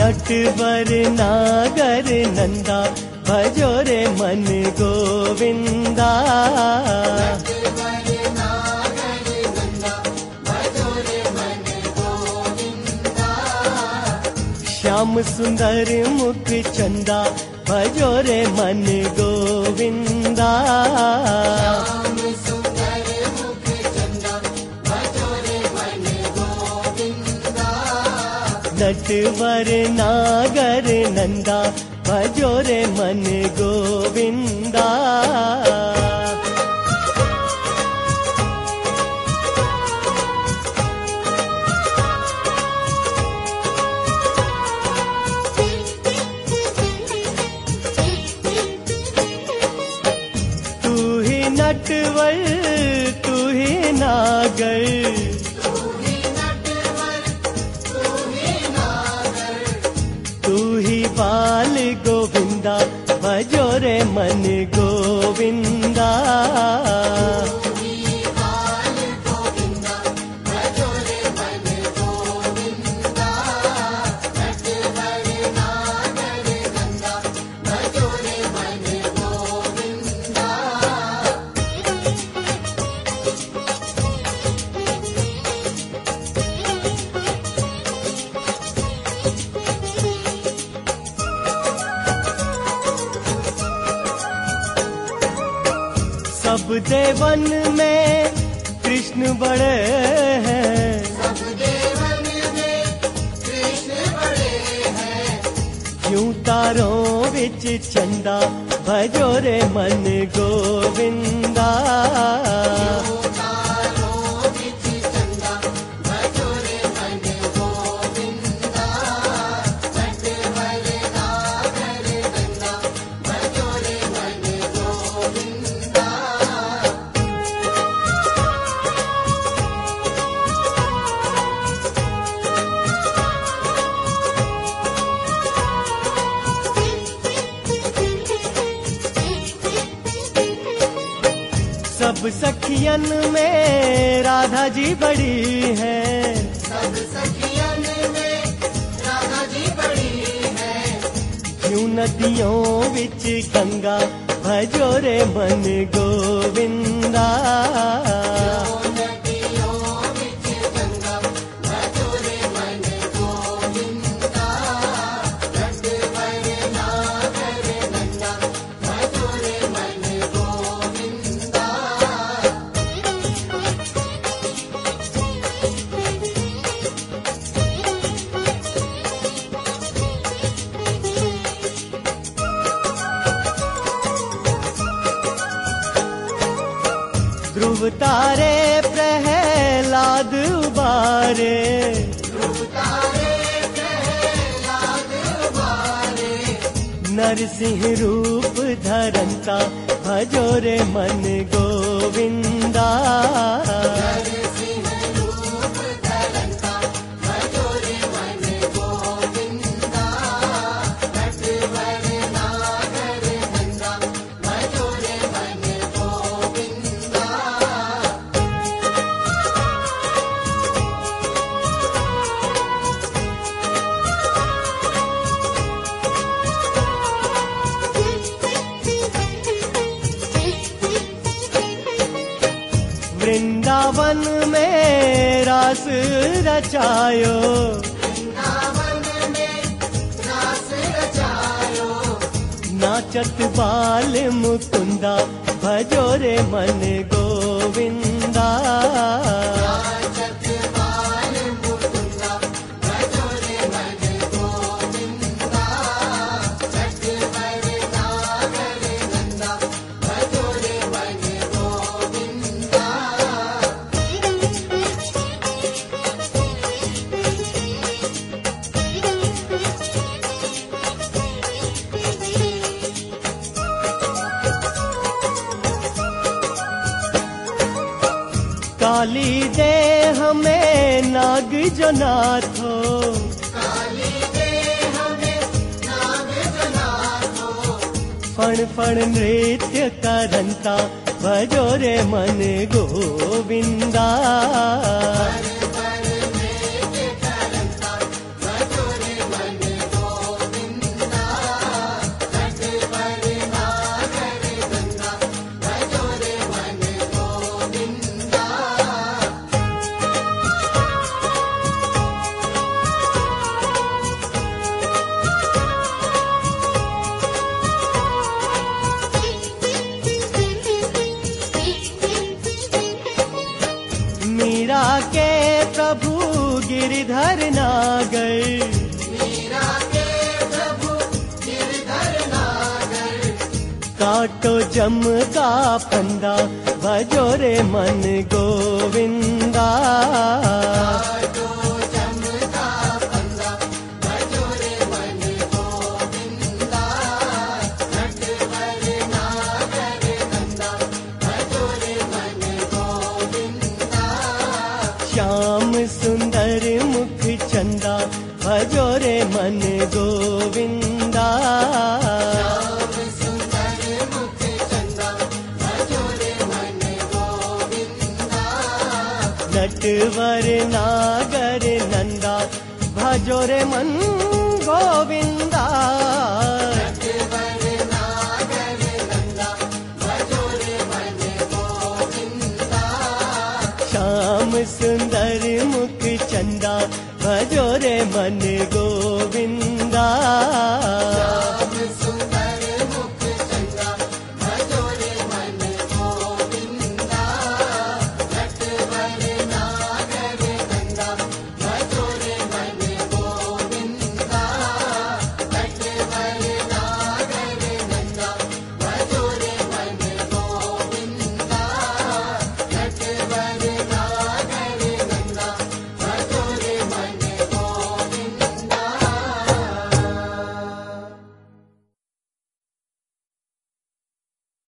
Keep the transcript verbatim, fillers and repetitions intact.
नटवर नागर नंदा भजो रे मन गोविंदा। श्याम सुंदर मुख चंदा भजो रे मन गोविंदा। नटवर नागर नंदा भजो रे मन गोविंदा। तू ही नटवर तू ही नागर, बाल गोविंदा भजो रे मन गोविंदा। सब देवन में कृष्ण बड़े हैं, सब देवन में कृष्ण बड़े हैं। क्यों तारों विच चंदा भजो रे मन गोविंदा। सब सखियन में राधा जी बड़ी है, सब सखियन में राधा जी बड़ी है। क्यों नदियों विच गंगा भजो रे मन गोविंदा। ध्रुव तारे प्रहलाद उबारे, ध्रुव तारे प्रहलाद उबारे। नरसिंह रूप धरंता भजो रे मन गोविंदा। वृंदावन में रास रचायो, वृंदावन में रास रचायो। नाचत बाल मुकुंदा भजो रे मन गोविंदा। काली दे हमें नाग जो नाथो, काली दे हमें नाग जो नाथो। फण फण नृत्य करंता भजो रे मन गोविंदा। फण फण नृत्य करंता भजो रे मन गोविंदा। गिरधर नागर। मीरा के प्रभु गिरधर नागर। काटो जम का फंदा भजो रे मन गोविंदा। काटो जम का फंदा भजो रे मन गोविंदा। नटवर नागर नंदा भजो रे मन गोविंदा। श्याम सुंदर मुख चंदा भजो रे मन गोविंदा। श्याम सुंदर मुख चंदा भजो रे मन गोविंदा। नटवर नागर नंदा भजो रे मन गोविंदा। नटवर नागर नंदा भजो रे मन गोविंदा। श्याम सुंदर मुख चंदा भजो रे मन गोविंदा।